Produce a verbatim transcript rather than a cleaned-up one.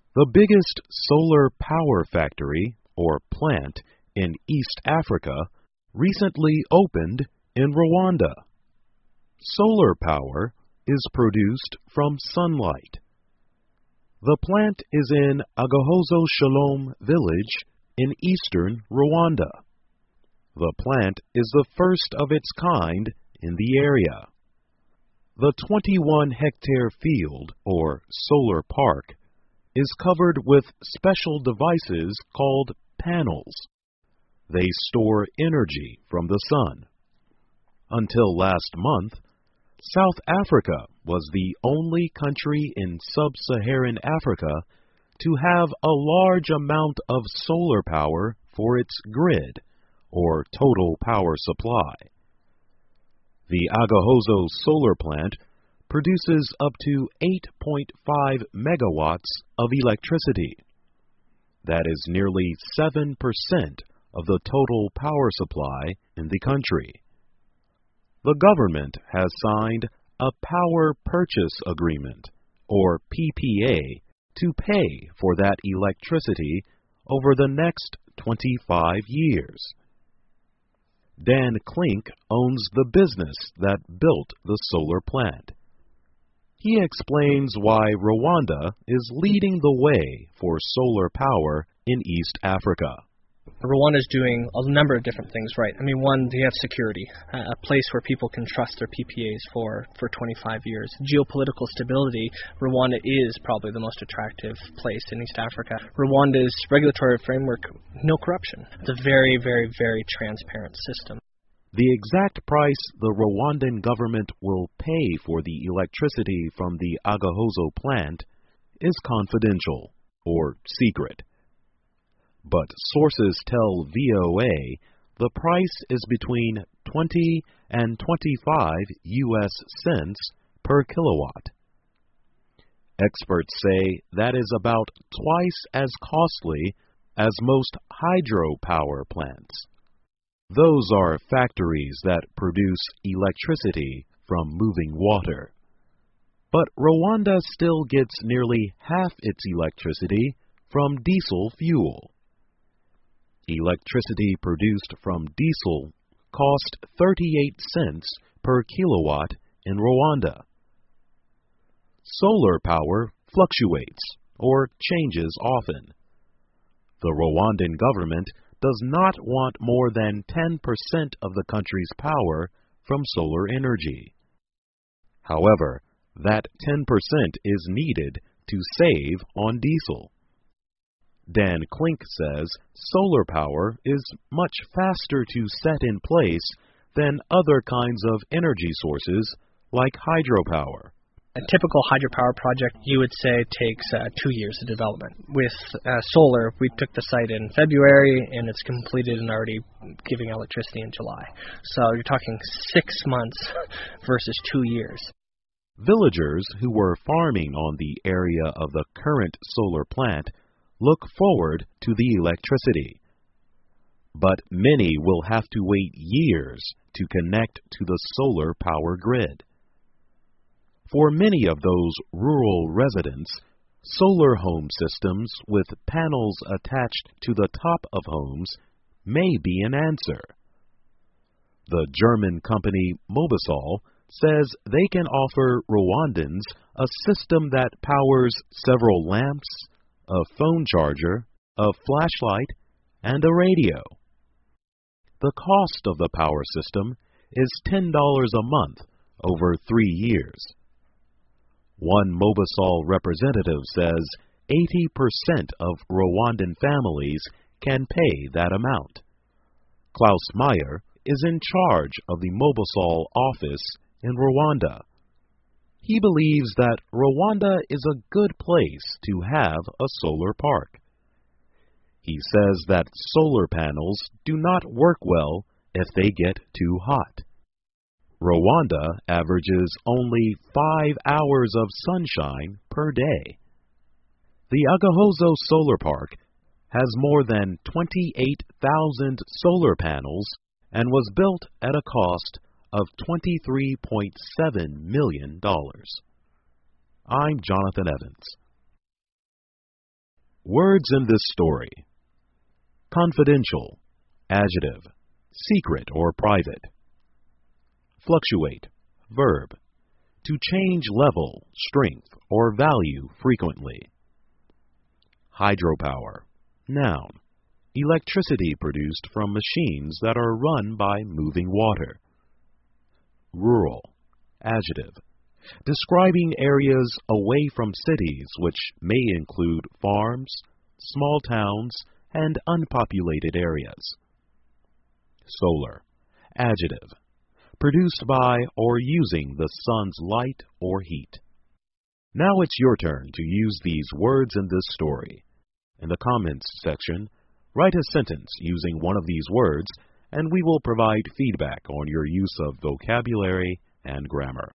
The biggest solar power factory, or plant, in East Africa recently opened in Rwanda. Solar power is produced from sunlight. The plant is in Agahozo Shalom village in eastern Rwanda. The plant is the first of its kind in the area. The twenty-one hectare field, or solar park, is covered with special devices called panels. They store energy from the sun. Until last month, South Africa was the only country in sub-Saharan Africa to have a large amount of solar power for its grid, or total power supply. The Agahozo solar plant produces up to eight point five megawatts of electricity. That is nearly seven percent of the total power supply in the country. The government has signed a Power Purchase Agreement, or P P A, to pay for that electricity over the next twenty-five years. Dan Klink owns the business that built the solar plant. He explains why Rwanda is leading the way for solar power in East Africa. Rwanda is doing a number of different things right. I mean, one, they have security, a place where people can trust their P P As for, for twenty-five years. Geopolitical stability, Rwanda is probably the most attractive place in East Africa. Rwanda's regulatory framework, no corruption. It's a very, very, very transparent system. The exact price the Rwandan government will pay for the electricity from the Agahozo plant is confidential, or secret. But sources tell V O A the price is between twenty and twenty-five U S cents per kilowatt. Experts say that is about twice as costly as most hydropower plants. Those are factories that produce electricity from moving water. But Rwanda still gets nearly half its electricity from diesel fuel. Electricity produced from diesel cost thirty-eight cents per kilowatt in Rwanda. Solar power fluctuates or changes often. The Rwandan government does not want more than ten percent of the country's power from solar energy. However, that ten percent is needed to save on diesel. Dan Klink says solar power is much faster to set in place than other kinds of energy sources like hydropower. A typical hydropower project, you would say, takes uh, two years of development. With uh, solar, we took the site in February, and it's completed and already giving electricity in July. So you're talking six months versus two years. Villagers who were farming on the area of the current solar plant look forward to the electricity. But many will have to wait years to connect to the solar power grid. For many of those rural residents, solar home systems with panels attached to the top of homes may be an answer. The German company Mobisol says they can offer Rwandans a system that powers several lamps, a phone charger, a flashlight, and a radio. The cost of the power system is ten dollars a month over three years. One Mobisol representative says eighty percent of Rwandan families can pay that amount. Klaus Meyer is in charge of the Mobisol office in Rwanda. He believes that Rwanda is a good place to have a solar park. He says that solar panels do not work well if they get too hot. Rwanda averages only five hours of sunshine per day. The Agahozo Solar Park has more than twenty-eight thousand solar panels and was built at a cost of twenty-three point seven million dollars. I'm Jonathan Evans. Words in this story: confidential, adjective, secret or private. Fluctuate, verb, to change level, strength, or value frequently. Hydropower, noun, electricity produced from machines that are run by moving water. Rural, adjective, describing areas away from cities which may include farms, small towns, and unpopulated areas. Solar, adjective, produced by or using the sun's light or heat. Now it's your turn to use these words in this story. In the comments section, write a sentence using one of these words, and we will provide feedback on your use of vocabulary and grammar.